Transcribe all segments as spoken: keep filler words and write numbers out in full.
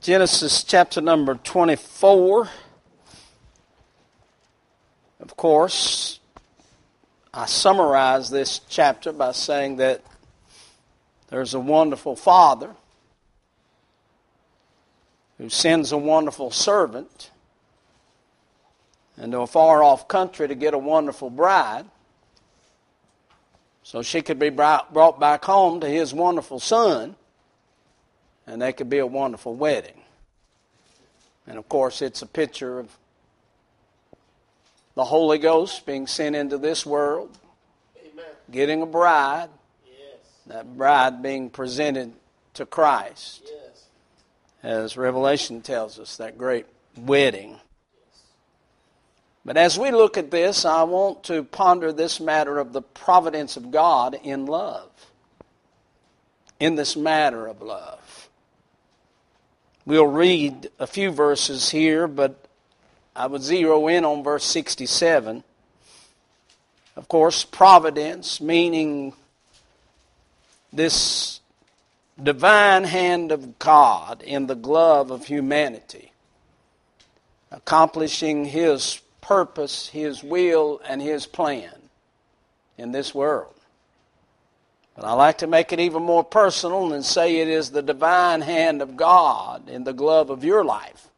Genesis chapter number twenty-four. Of course, I summarize this chapter by saying that there's a wonderful father who sends a wonderful servant into a far-off country to get a wonderful bride so she could be brought back home to his wonderful son, and there could be a wonderful wedding. And of course, it's a picture of the Holy Ghost being sent into this world, Amen. Getting a bride, yes. That bride being presented to Christ, yes. As Revelation tells us, that great wedding. Yes. But as we look at this, I want to ponder this matter of the providence of God in love, in this matter of love. We'll read a few verses here, but I would zero in on verse sixty-seven. Of course, providence, meaning this divine hand of God in the glove of humanity, accomplishing His purpose, His will, and His plan in this world. But I like to make it even more personal and say it is the divine hand of God in the glove of your life,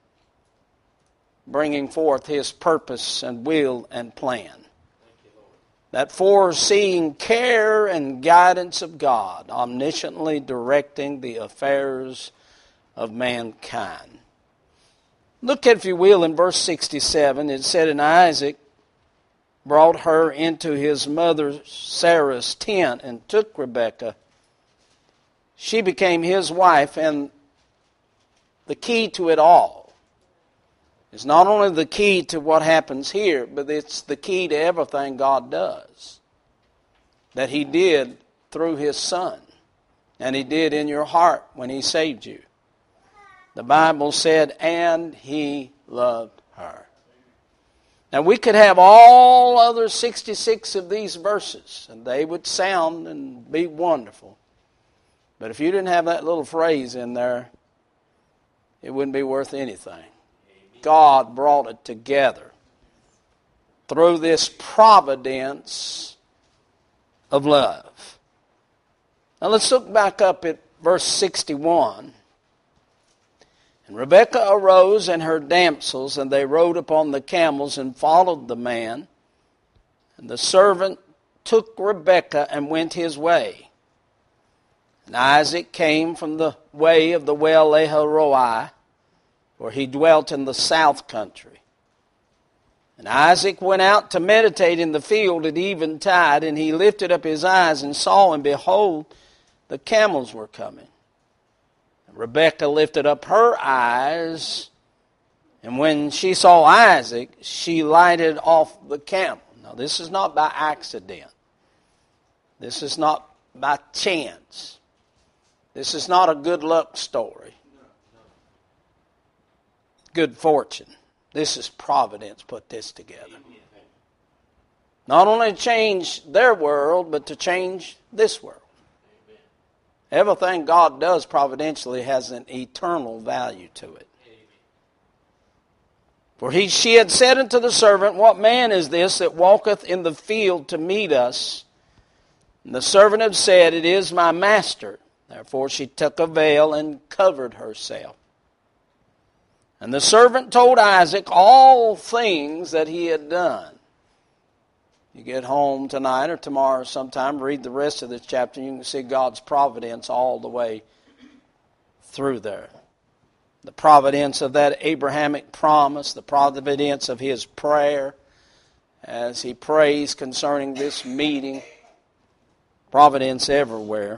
bringing forth His purpose and will and plan. Thank you, Lord. That foreseeing care and guidance of God, omnisciently directing the affairs of mankind. Look, if you will, in verse sixty-seven, it said, "And Isaac brought her into his mother Sarah's tent and took Rebekah. She became his wife," and the key to it all is not only the key to what happens here, but it's the key to everything God does, that He did through His Son, and He did in your heart when He saved you. The Bible said, "And He loved her." Now, we could have all other sixty-six of these verses, and they would sound and be wonderful. But if you didn't have that little phrase in there, it wouldn't be worth anything. God brought it together through this providence of love. Now, let's look back up at verse sixty-one. "And Rebekah arose and her damsels, and they rode upon the camels and followed the man. And the servant took Rebekah and went his way. And Isaac came from the way of the well Lahairoi, for he dwelt in the south country. And Isaac went out to meditate in the field at eventide, and he lifted up his eyes and saw, and behold, the camels were coming. Rebekah lifted up her eyes, and when she saw Isaac, she lighted off the camel." Now, this is not by accident. This is not by chance. This is not a good luck story. Good fortune. This is providence put this together. Not only to change their world, but to change this world. Everything God does providentially has an eternal value to it. "For he, she had said unto the servant, What man is this that walketh in the field to meet us? And the servant had said, It is my master. Therefore she took a veil and covered herself. And the servant told Isaac all things that he had done." You get home tonight or tomorrow sometime, read the rest of this chapter, and you can see God's providence all the way through there. The providence of that Abrahamic promise, the providence of his prayer as he prays concerning this meeting. Providence everywhere.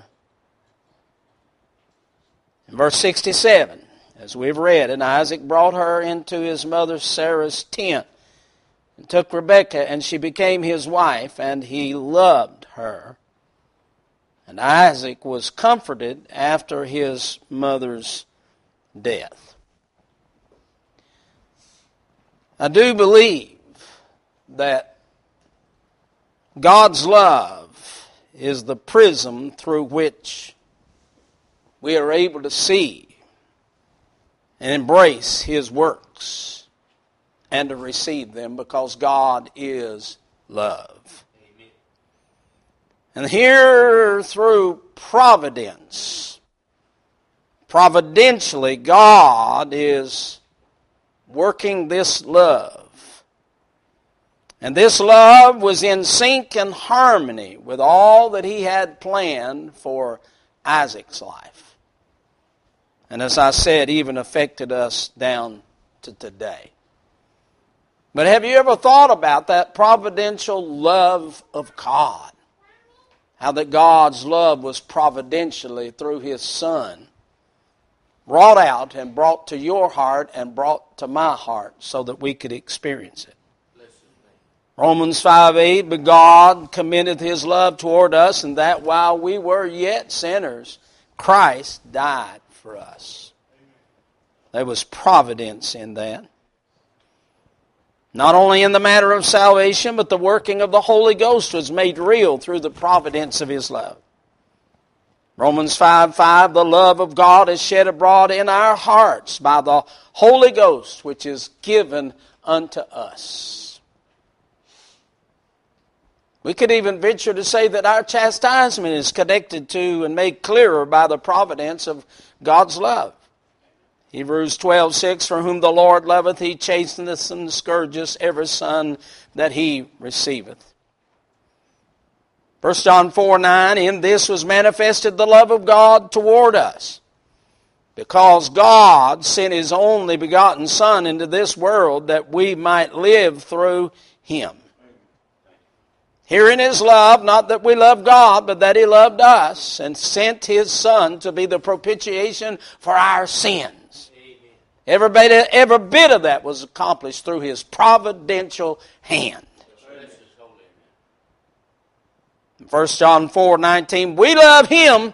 In verse sixty-seven, as we've read, "And Isaac brought her into his mother Sarah's tent, and took Rebekah, and she became his wife, and he loved her. And Isaac was comforted after his mother's death." I do believe that God's love is the prism through which we are able to see and embrace His works and to receive them, because God is love. Amen. And here, through providence, providentially, God is working this love. And this love was in sync and harmony with all that He had planned for Isaac's life. And as I said, even affected us down to today. But have you ever thought about that providential love of God? How that God's love was providentially, through His Son, brought out and brought to your heart and brought to my heart so that we could experience it. Romans five eight, but God commendeth His love toward us, and that while we were yet sinners, Christ died for us. There was providence in that. Not only in the matter of salvation, but the working of the Holy Ghost was made real through the providence of His love. Romans five five, the love of God is shed abroad in our hearts by the Holy Ghost, which is given unto us. We could even venture to say that our chastisement is connected to and made clearer by the providence of God's love. Hebrews twelve six, for whom the Lord loveth, He chasteneth and scourgeth every son that He receiveth. First John four nine, in this was manifested the love of God toward us, because God sent His only begotten Son into this world that we might live through Him. Herein is love, not that we love God, but that He loved us and sent His Son to be the propitiation for our sins. Every bit, every bit of that was accomplished through His providential hand. First John four nineteen, we love Him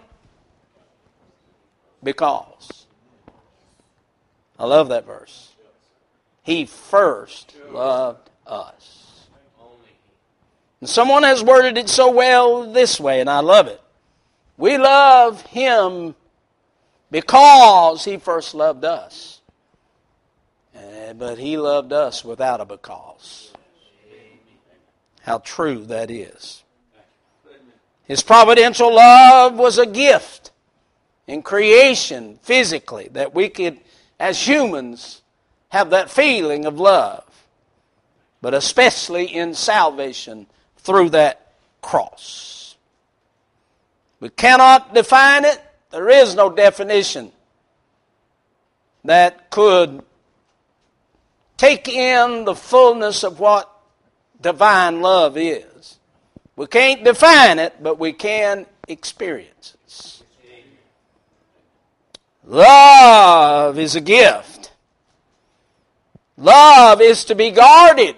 because. I love that verse. He first loved us. And someone has worded it so well this way, and I love it. We love Him because He first loved us. Uh, but He loved us without a because. How true that is. His providential love was a gift in creation, physically, that we could, as humans, have that feeling of love. But especially in salvation, through that cross. We cannot define it. There is no definition that could take in the fullness of what divine love is. We can't define it, but we can experience it. Love is a gift. Love is to be guarded.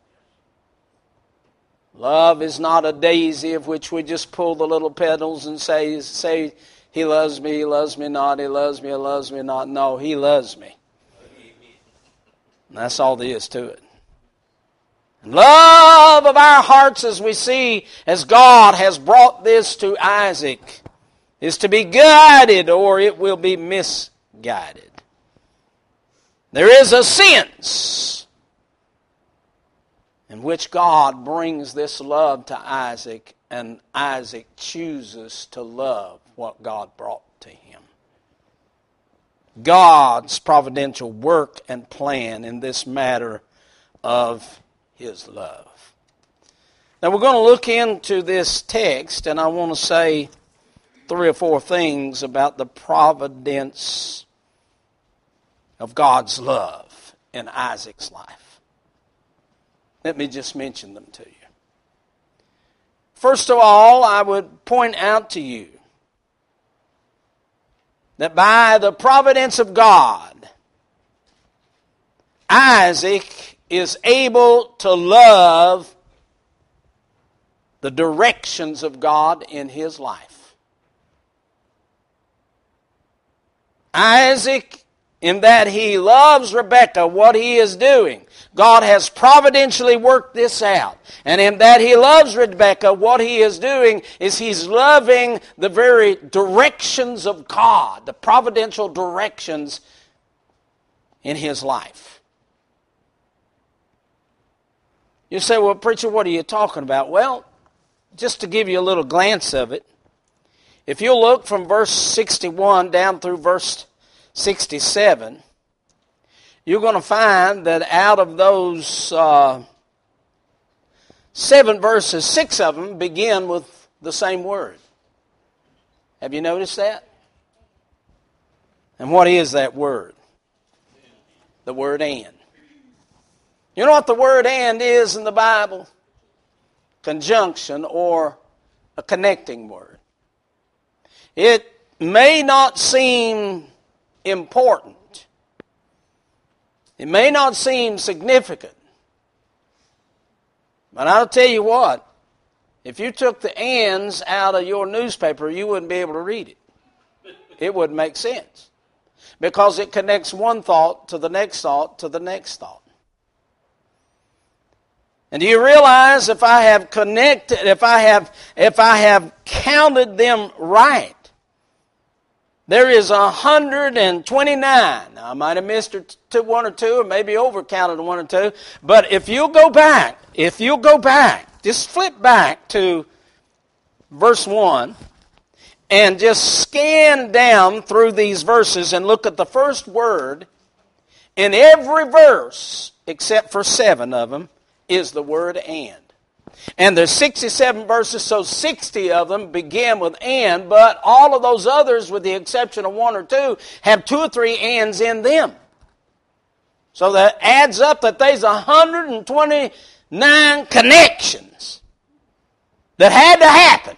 Love is not a daisy of which we just pull the little petals and say, say, He loves me, He loves me not, He loves me, He loves me not. No, He loves me. And that's all there is to it. Love of our hearts, as we see, as God has brought this to Isaac, is to be guided or it will be misguided. There is a sense in which God brings this love to Isaac, and Isaac chooses to love what God brought to him. God's providential work and plan in this matter of His love. Now we're going to look into this text, and I want to say three or four things about the providence of God's love in Isaac's life. Let me just mention them to you. First of all, I would point out to you that by the providence of God, Isaac is able to love the directions of God in his life. Isaac, in that he loves Rebekah, what he is doing, God has providentially worked this out. And in that he loves Rebekah, what he is doing is he's loving the very directions of God, the providential directions in his life. You say, well, preacher, what are you talking about? Well, just to give you a little glance of it, if you look from verse sixty-one down through verse sixty-seven, you're going to find that out of those uh, seven verses, six of them begin with the same word. Have you noticed that? And what is that word? The word and. You know what the word and is in the Bible? Conjunction or a connecting word. It may not seem important. It may not seem significant. But I'll tell you what, if you took the ands out of your newspaper, you wouldn't be able to read it. It wouldn't make sense. Because it connects one thought to the next thought to the next thought. And do you realize if I have connected, if I have, if I have counted them right, there is one hundred twenty-nine. Now, I might have missed to one or two, or maybe overcounted one or two. But if you'll go back, if you'll go back, just flip back to verse one, and just scan down through these verses and look at the first word in every verse, except for seven of them, is the word and. And there's sixty-seven verses, so sixty of them begin with and, but all of those others, with the exception of one or two, have two or three ands in them. So that adds up that there's one hundred twenty-nine connections that had to happen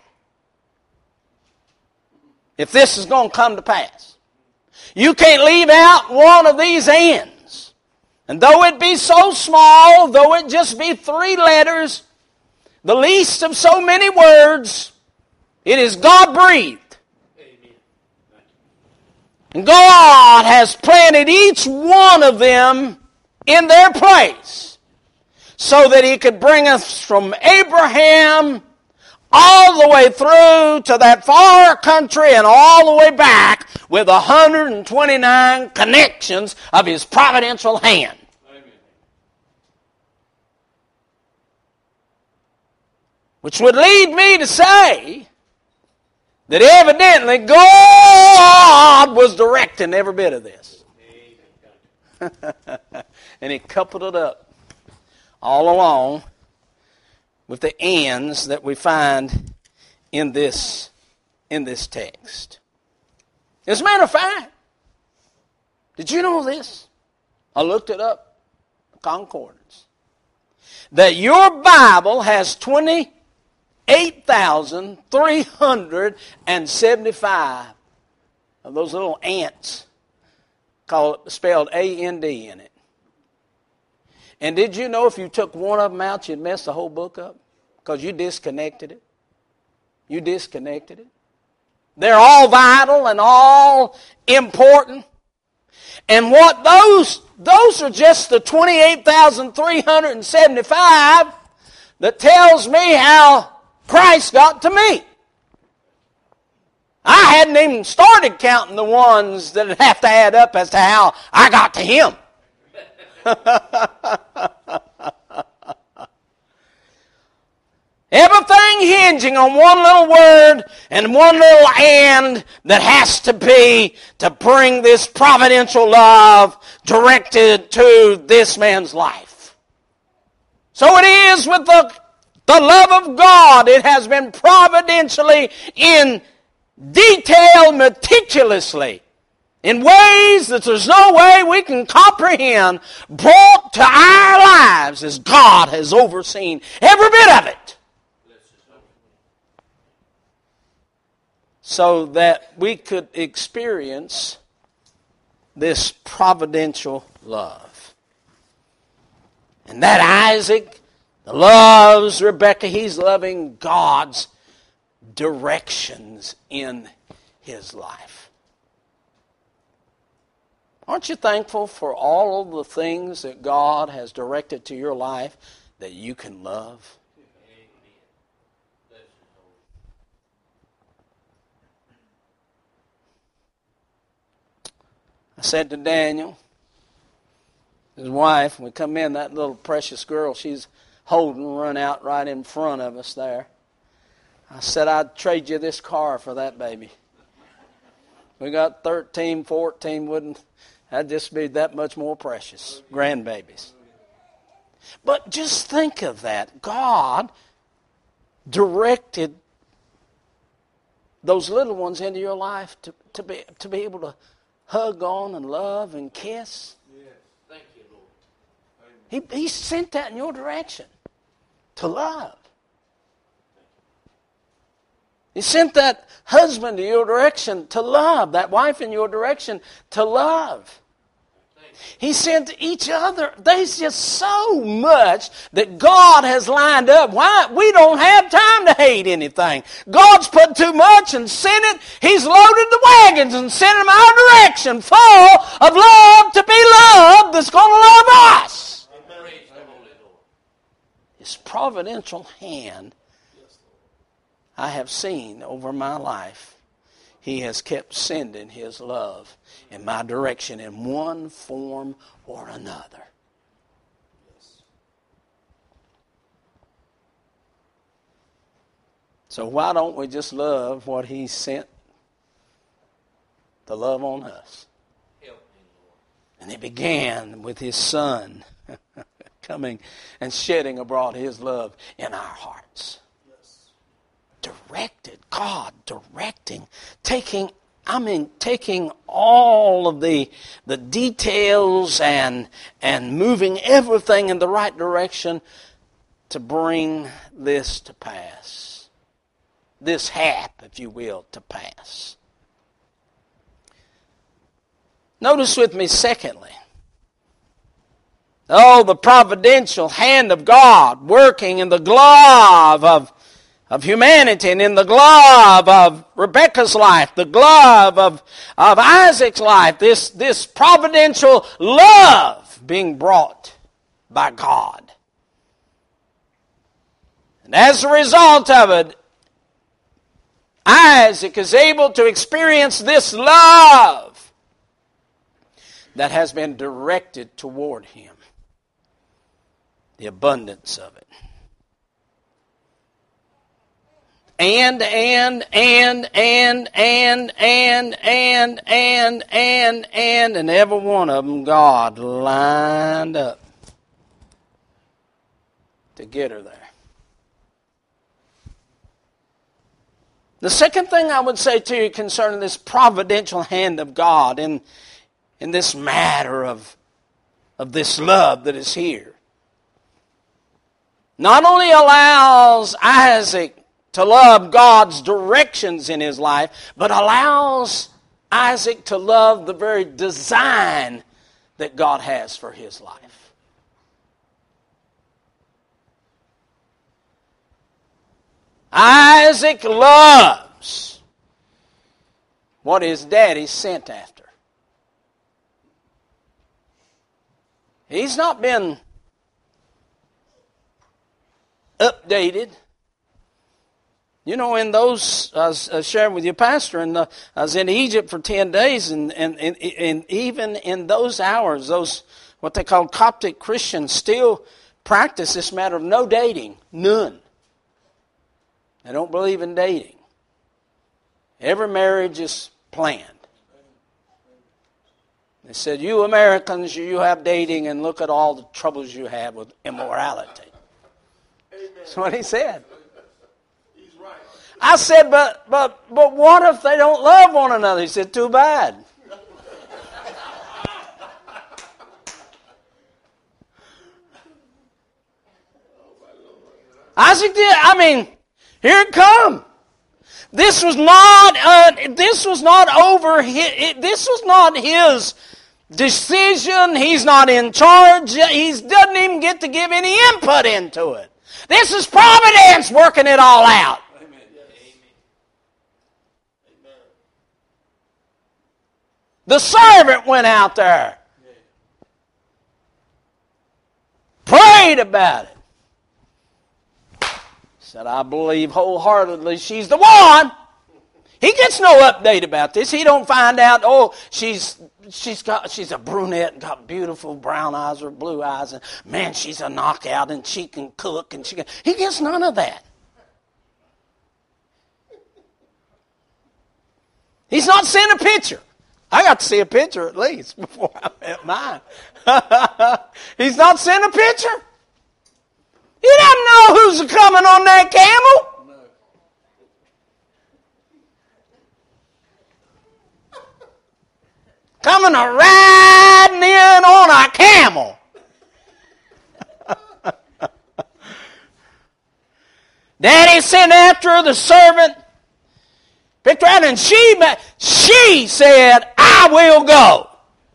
if this is going to come to pass. You can't leave out one of these ands. And though it be so small, though it just be three letters, the least of so many words, it is God-breathed. Amen. And God has planted each one of them in their place so that He could bring us from Abraham all the way through to that far country and all the way back with one hundred twenty-nine connections of His providential hand. Amen. Which would lead me to say that evidently God was directing every bit of this. And He coupled it up all along with the ands that we find in this, in this text. As a matter of fact, did you know this? I looked it up, concordance. That your Bible has twenty-eight thousand three hundred seventy-five of those little ants called, spelled A N D in it. And did you know if you took one of them out, you'd mess the whole book up? Because you disconnected it. You disconnected it. They're all vital and all important. And what those, those are just the twenty-eight thousand three hundred seventy-five that tells me how Christ got to me. I hadn't even started counting the ones that have to add up as to how I got to Him. Everything hinging on one little word and one little and that has to be to bring this providential love directed to this man's life. So it is with the, the love of God. It has been providentially, in detail, meticulously, in ways that there's no way we can comprehend, brought to our lives as God has overseen every bit of it. So that we could experience this providential love. And that Isaac loves Rebekah. He's loving God's directions in his life. Aren't you thankful for all of the things that God has directed to your life that you can love? I said to Daniel, His wife, we come in, that little precious girl, she's holding, run out right in front of us there. I said, I'd trade you this car for that baby. We got thirteen, fourteen, wouldn't, that'd just be that much more precious. Grandbabies. But just think of that. God directed those little ones into your life to, to be to be able to hug on and love and kiss. Yes. Thank you, Lord. He, he sent that in your direction to love. He sent that husband in your direction to love, that wife in your direction to love. He sent each other. There's just so much that God has lined up. Why? We don't have time to hate anything. God's put too much and sent it. He's loaded the wagons and sent them our direction, full of love to be loved that's going to love us. Amen. His providential hand I have seen over my life. He has kept sending His love in my direction in one form or another. So why don't we just love what He sent to love on us? And it began with His Son coming and shedding abroad His love in our hearts. Directed, God directing, taking, I mean, taking all of the the details and and moving everything in the right direction to bring this to pass. This hap, if you will, to pass. Notice with me, secondly, oh, the providential hand of God working in the glove of of humanity, and in the glove of Rebekah's life, the glove of, of Isaac's life, this, this providential love being brought by God. And as a result of it, Isaac is able to experience this love that has been directed toward him. The abundance of it. And, and, and, and, and, and, and, and, and, and, and every one of them God lined up to get her there. The second thing I would say to you concerning this providential hand of God in, in this matter of, of this love that is here, not only allows Isaac to love God's directions in his life, but allows Isaac to love the very design that God has for his life. Isaac loves what his daddy sent after. He's not been updated. You know, in those, I was, I was sharing with you, Pastor, and I was in Egypt for ten days, and, and, and, and even in those hours, those, what they call Coptic Christians, still practice this matter of no dating, none. They don't believe in dating. Every marriage is planned. They said, you Americans, you have dating, and look at all the troubles you have with immorality. Amen. That's what he said. I said, but but but what if they don't love one another? He said, too bad. Isaac did. I mean, here it come. This was not. Uh, this was not over. His, this was not his decision. He's not in charge. He doesn't even get to give any input into it. This is providence working it all out. The servant went out there, prayed about it, said, I believe wholeheartedly she's the one. He gets no update about this. He don't find out, oh, she's she's got she's a brunette and got beautiful brown eyes or blue eyes, and man, she's a knockout and she can cook and she can. He gets none of that. He's not seeing a picture. I got to see a picture at least before I met mine. He's not seeing a picture. He doesn't know who's coming on that camel. No. Coming a riding in on a camel. Daddy sent after the servant. Picked her out, and she, she said, I will go.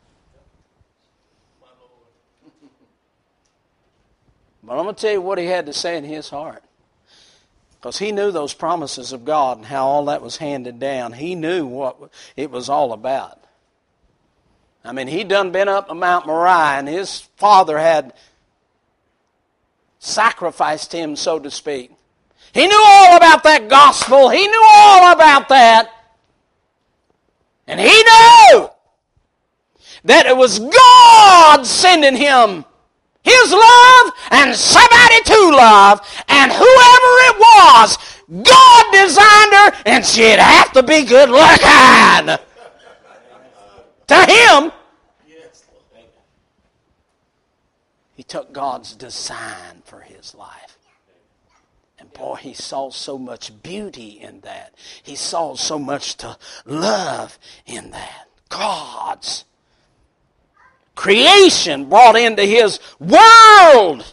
But I'm going to tell you what he had to say in his heart. Because he knew those promises of God and how all that was handed down. He knew what it was all about. I mean, he'd done been up on Mount Moriah, and his father had sacrificed him, so to speak. He knew all about that gospel. He knew all about that. And he knew that it was God sending him His love and somebody to love. And whoever it was, God designed her, and she'd have to be good looking. To him, he took God's design for his life. And boy, he saw so much beauty in that. He saw so much to love in that. God's creation brought into his world.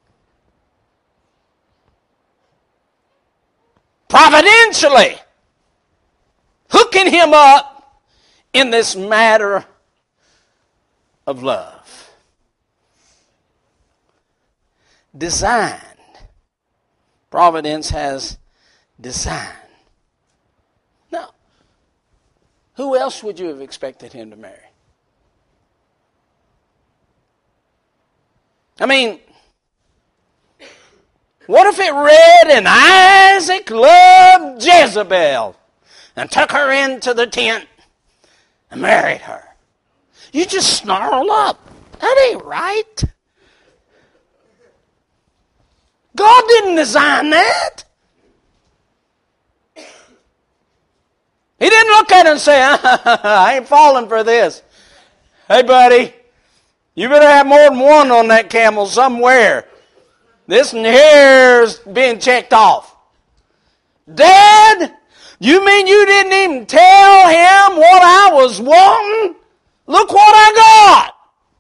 Providentially hooking him up in this matter of love. Design. Providence has design. Now, who else would you have expected him to marry? I mean, what if it read, and Isaac loved Jezebel and took her into the tent and married her? You just snarl up. That ain't right. God didn't design that. He didn't look at it and say, I ain't falling for this. Hey, buddy, you better have more than one on that camel somewhere. This one here's being checked off. Dad, you mean you didn't even tell him what I was wanting? Look what I got.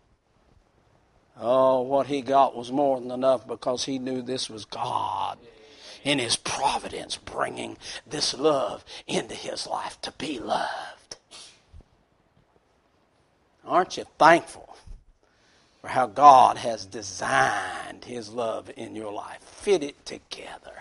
Oh, what he got was more than enough, because he knew this was God in his providence bringing this love into his life to be loved. Aren't you thankful for how God has designed his love in your life? Fit it together.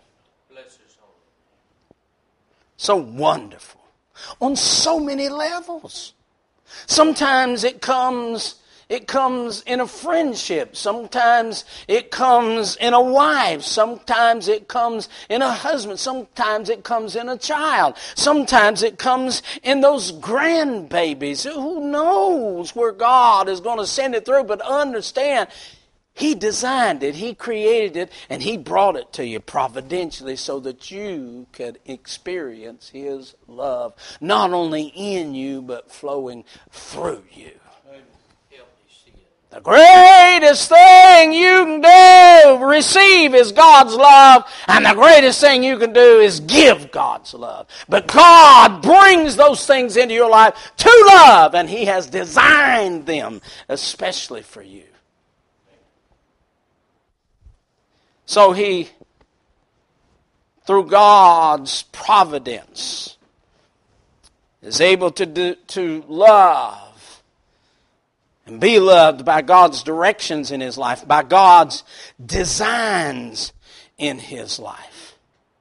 So wonderful. On so many levels. Sometimes it comes... It comes in a friendship. Sometimes it comes in a wife. Sometimes it comes in a husband. Sometimes it comes in a child. Sometimes it comes in those grandbabies. Who knows where God is going to send it through? But understand, he designed it. He created it. And he brought it to you providentially so that you could experience his love. Not only in you, but flowing through you. The greatest thing you can do, receive, is God's love. And the greatest thing you can do is give God's love. But God brings those things into your life to love. And he has designed them especially for you. So he, through God's providence, is able to do, to love and be loved by God's directions in his life, by God's designs in his life.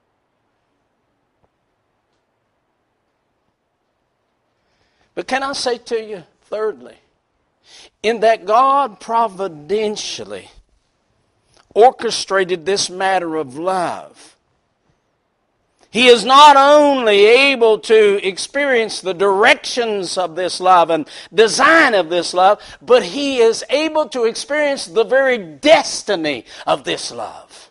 But can I say to you, thirdly, in that God providentially orchestrated this matter of love, He is not only able to experience the directions of this love and design of this love, but he is able to experience the very destiny of this love.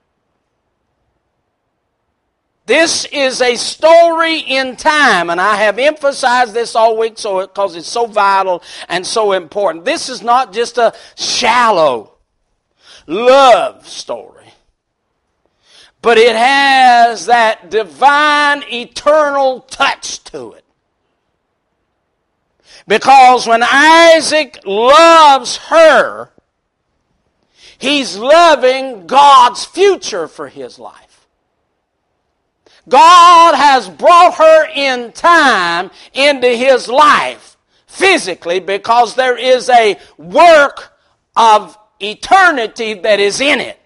This is a story in time, and I have emphasized this all week so because it's so vital and so important. This is not just a shallow love story, but it has that divine, eternal touch to it. Because when Isaac loves her, he's loving God's future for his life. God has brought her in time into his life physically because there is a work of eternity that is in it.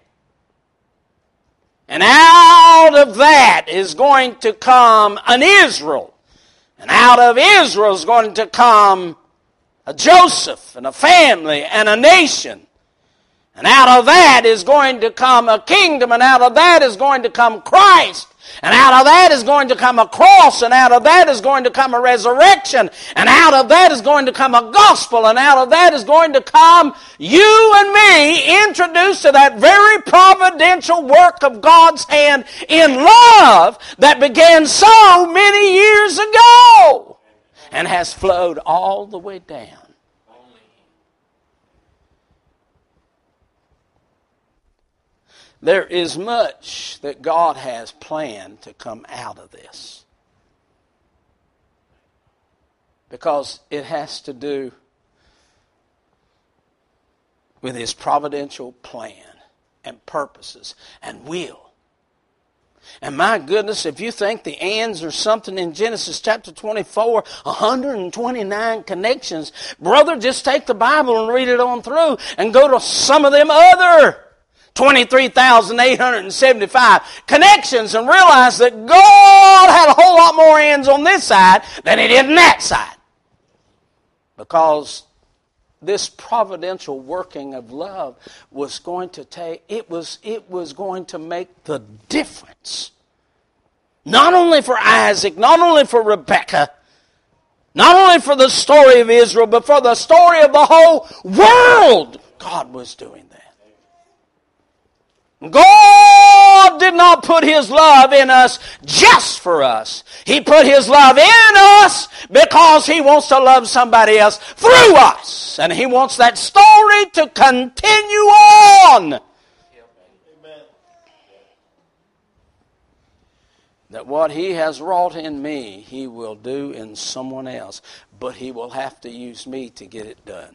And out of that is going to come an Israel. And out of Israel is going to come a Joseph and a family and a nation. And out of that is going to come a kingdom. And out of that is going to come Christ. And out of that is going to come a cross, and out of that is going to come a resurrection, and out of that is going to come a gospel, and out of that is going to come you and me introduced to that very providential work of God's hand in love that began so many years ago and has flowed all the way down. There is much that God has planned to come out of this. Because it has to do with his providential plan and purposes and will. And my goodness, if you think the ands are something in Genesis chapter twenty-four, one hundred twenty-nine connections, brother, just take the Bible and read it on through and go to some of them other twenty-three thousand eight hundred seventy-five connections and realize that God had a whole lot more ends on this side than he did on that side. Because this providential working of love was going to take, it was, it was going to make the difference. Not only for Isaac, not only for Rebekah, not only for the story of Israel, but for the story of the whole world. God was doing that. God did not put his love in us just for us. He put his love in us because he wants to love somebody else through us. And he wants that story to continue on. Amen. That what he has wrought in me, he will do in someone else. But he will have to use me to get it done.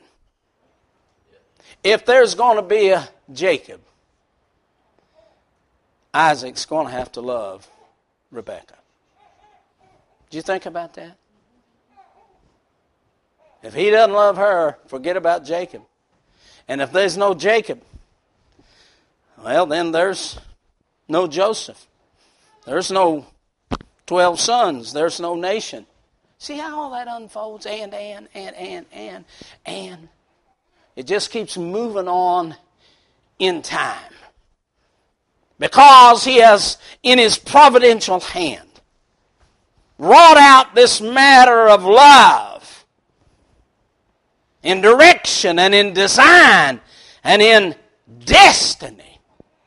If there's going to be a Jacob, Isaac's going to have to love Rebekah. Do you think about that? If he doesn't love her, forget about Jacob. And if there's no Jacob, well, then there's no Joseph. There's no twelve sons. There's no nation. See how all that unfolds? And, and, and, and, and, and. It just keeps moving on in time. Because he has, in his providential hand, wrought out this matter of love in direction and in design and in destiny.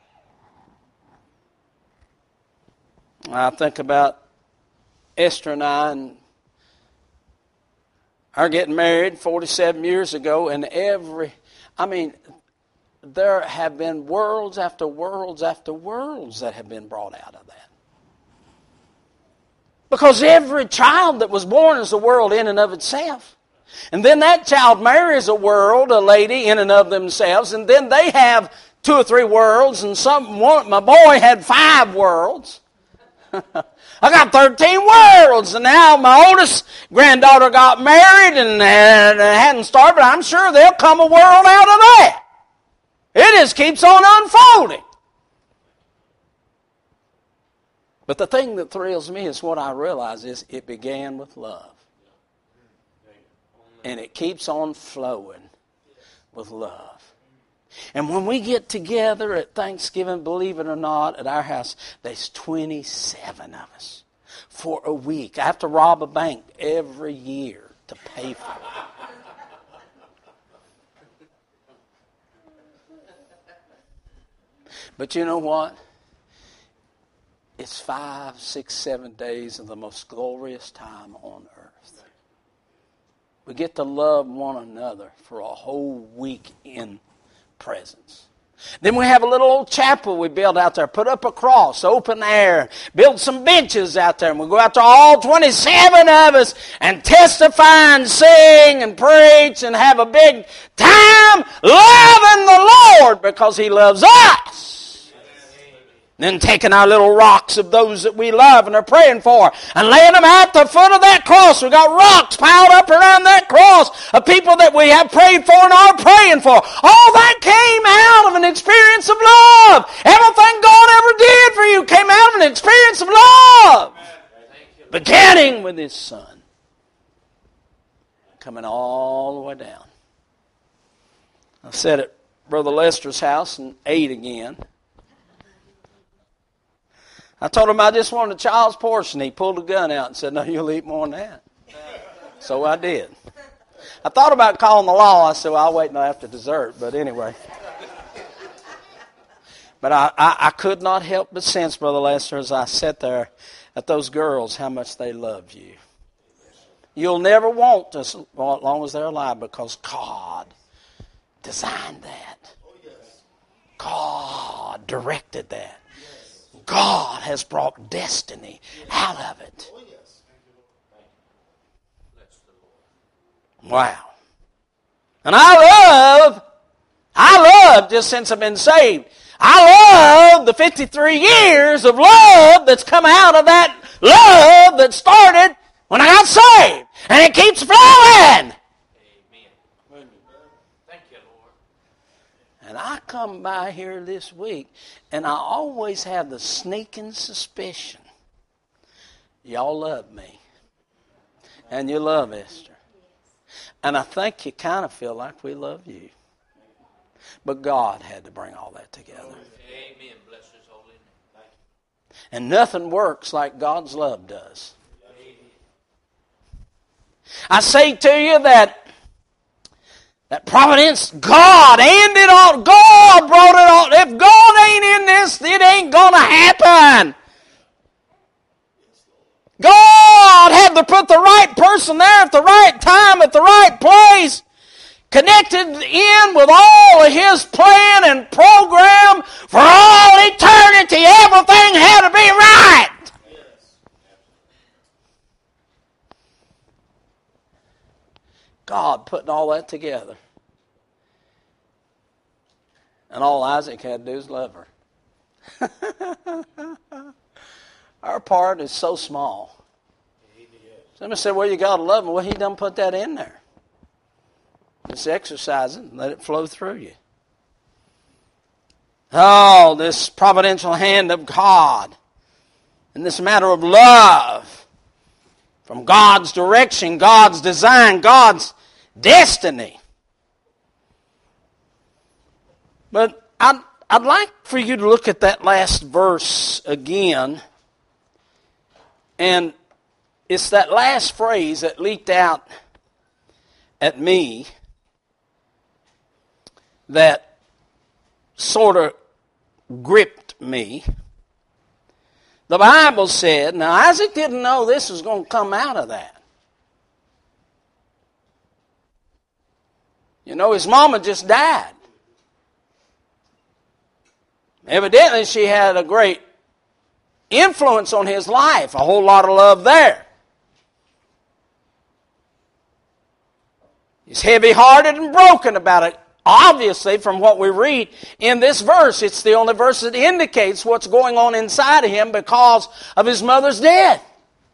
I think about Esther and I and our getting married forty-seven years ago, and every, I mean, there have been worlds after worlds after worlds that have been brought out of that. Because every child that was born is a world in and of itself. And then that child marries a world, a lady in and of themselves, and then they have two or three worlds, and some one, my boy had five worlds. I got thirteen worlds, and now my oldest granddaughter got married and hadn't started, but I'm sure there'll come a world out of that. It just keeps on unfolding. But the thing that thrills me is what I realize is it began with love. And it keeps on flowing with love. And when we get together at Thanksgiving, believe it or not, at our house, there's twenty-seven of us for a week. I have to rob a bank every year to pay for it. But you know what? It's five, six, seven days of the most glorious time on earth. We get to love one another for a whole week in presence. Then we have a little old chapel we build out there, put up a cross, open air, build some benches out there, and we go out to all twenty-seven of us and testify and sing and preach and have a big time loving the Lord because He loves us. Then taking our little rocks of those that we love and are praying for and laying them at the foot of that cross. We've got rocks piled up around that cross of people that we have prayed for and are praying for. All that came out of an experience of love. Everything God ever did for you came out of an experience of love. Beginning with His Son. Coming all the way down. I sat at Brother Lester's house and ate again. I told him I just wanted a child's portion. He pulled a gun out and said, no, you'll eat more than that. So I did. I thought about calling the law. I said, well, I'll wait until after dessert. But anyway. But I, I, I could not help but sense, Brother Lester, as I sat there at those girls, how much they loved you. You'll never want to, as long as they're alive, because God designed that. God directed that. God has brought destiny out of it. Wow. And I love, I love, just since I've been saved, I love the fifty-three years of love that's come out of that love that started when I got saved. And it keeps flowing. Amen. Thank you, Lord. And I come by here this week, and I always have the sneaking suspicion y'all love me. And you love Esther. And I think you kind of feel like we love you. But God had to bring all that together. Amen. Bless His holy name. And nothing works like God's love does. I say to you that That providence, God ended all, God brought it all. If God ain't in this, it ain't going to happen. God had to put the right person there at the right time, at the right place, connected in with all of His plan and program for all eternity. Everything had to be right. God putting all that together. And all Isaac had to do is love her. Our part is so small. Somebody said, well, you got to love him. Well, He done put that in there. Just exercise it and let it flow through you. Oh, this providential hand of God. In this matter of love. From God's direction, God's design, God's destiny. But I'd, I'd like for you to look at that last verse again. And it's that last phrase that leaped out at me that sort of gripped me. The Bible said, now Isaac didn't know this was going to come out of that. You know, his mama just died. Evidently, she had a great influence on his life, a whole lot of love there. He's heavy-hearted and broken about it. Obviously, from what we read in this verse, it's the only verse that indicates what's going on inside of him because of his mother's death.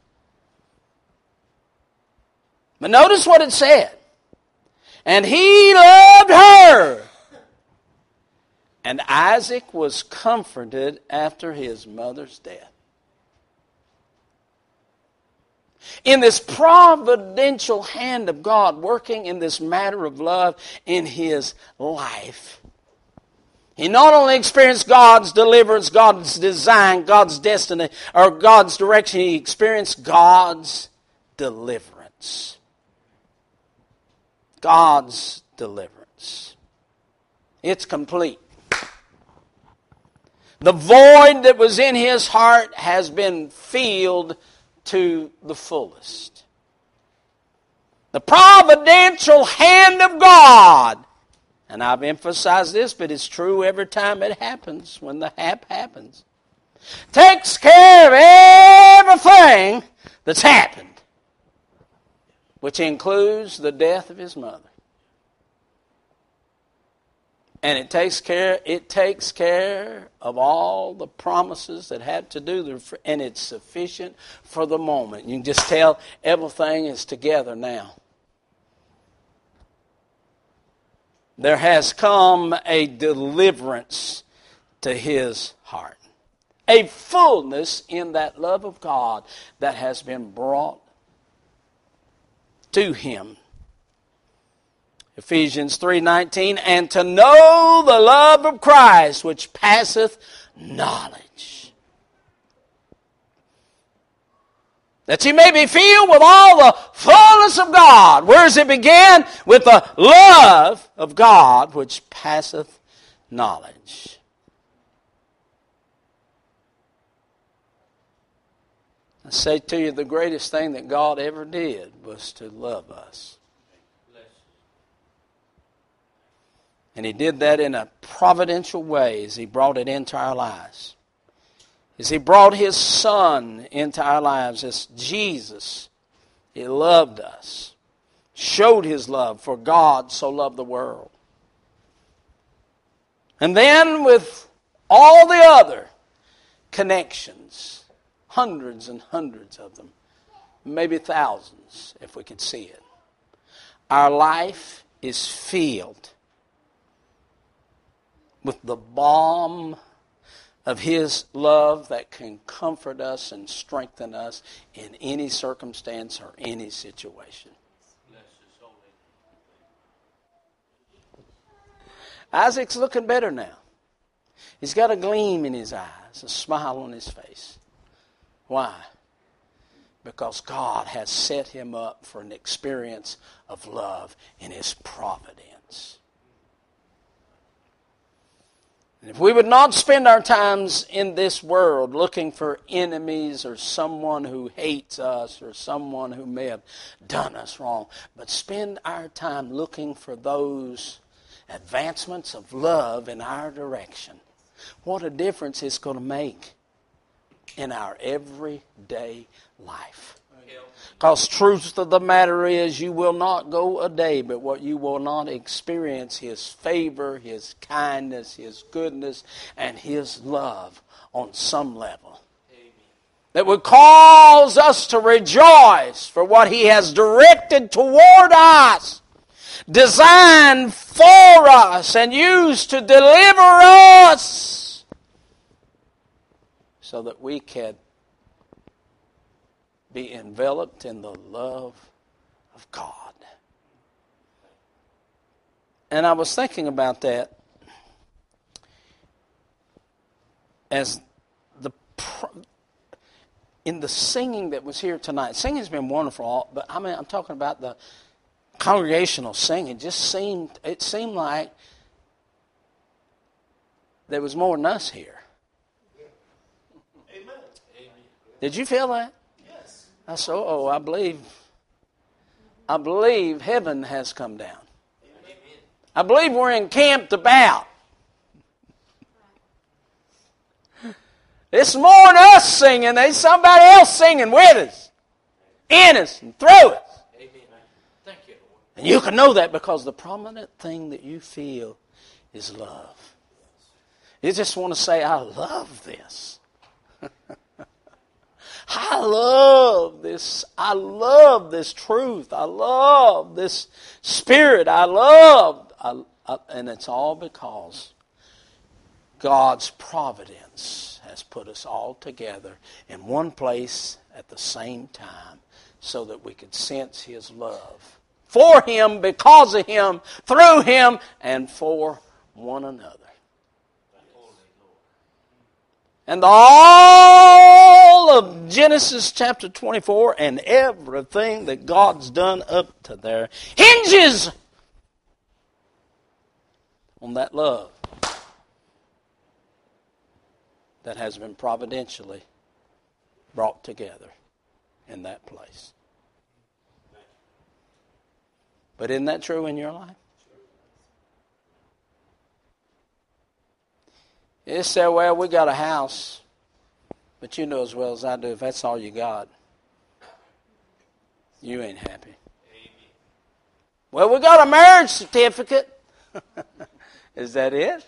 But notice what it said. And he loved her. And Isaac was comforted after his mother's death. In this providential hand of God working in this matter of love in his life, He not only experienced God's deliverance, God's design, God's destiny, or God's direction, he experienced God's deliverance. God's deliverance. It's complete. The void that was in his heart has been filled to the fullest. The providential hand of God, and I've emphasized this, but it's true every time it happens, when the hap happens, takes care of everything that's happened, which includes the death of his mother. And it takes care, it takes care of all the promises that had to do, and it's sufficient for the moment. You can just tell everything is together now. There has come a deliverance to his heart. A fullness in that love of God that has been brought to him. Ephesians three nineteen, and to know the love of Christ which passeth knowledge, that you may be filled with all the fullness of God. Where does it begin? With the love of God which passeth knowledge. I say to you, the greatest thing that God ever did was to love us. And he did that in a providential way as he brought it into our lives. As he brought his Son into our lives as Jesus, he loved us, showed his love, for God so loved the world. And then with all the other connections, hundreds and hundreds of them, maybe thousands if we could see it, our life is filled with the balm of his love that can comfort us and strengthen us in any circumstance or any situation. Isaac's looking better now. He's got a gleam in his eyes, a smile on his face. Why? Because God has set him up for an experience of love in his providence. And if we would not spend our times in this world looking for enemies or someone who hates us or someone who may have done us wrong, but spend our time looking for those advancements of love in our direction, what a difference it's going to make in our everyday life. Because truth of the matter is, you will not go a day but what you will not experience his favor, his kindness, his goodness, and his love on some level. Amen. That would cause us to rejoice for what he has directed toward us, designed for us, and used to deliver us so that we can be enveloped in the love of God. And I was thinking about that as the in the singing that was here tonight. Singing's been wonderful, but I mean, I'm talking about the congregational singing. It just seemed it seemed like there was more than us here. Amen. Did you feel that? I said, oh, I believe, I believe heaven has come down. I believe we're encamped about. It's more than us singing. There's somebody else singing with us, in us, and through us. Thank you. And you can know that because the prominent thing that you feel is love. You just want to say, I love this. I love this. I love this truth. I love this spirit. I love, I, I, and it's all because God's providence has put us all together in one place at the same time so that we could sense his love for him, because of him, through him, and for one another. And all of Genesis chapter twenty-four and everything that God's done up to there hinges on that love that has been providentially brought together in that place. But isn't that true in your life? You say, well, we got a house, but you know as well as I do, if that's all you got, you ain't happy. Amen. Well, we got a marriage certificate. Is that it?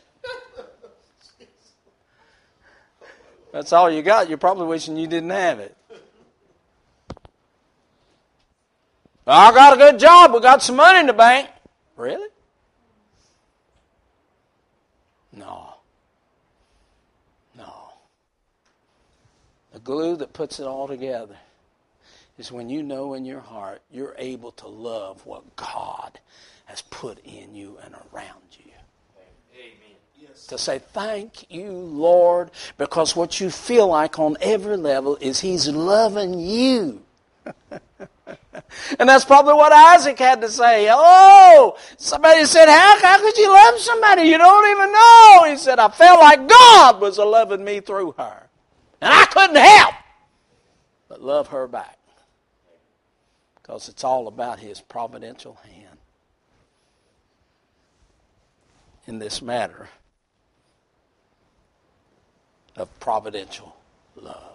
That's all you got. You're probably wishing you didn't have it. I got a good job. We got some money in the bank. Really? No. No. The glue that puts it all together is when you know in your heart you're able to love what God has put in you and around you. Amen. Yes. To say, thank you, Lord, because what you feel like on every level is He's loving you. And that's probably what Isaac had to say. Oh, somebody said, how, how could you love somebody you don't even know? He said, I felt like God was loving me through her. And I couldn't help but love her back. Because it's all about His providential hand in this matter of providential love.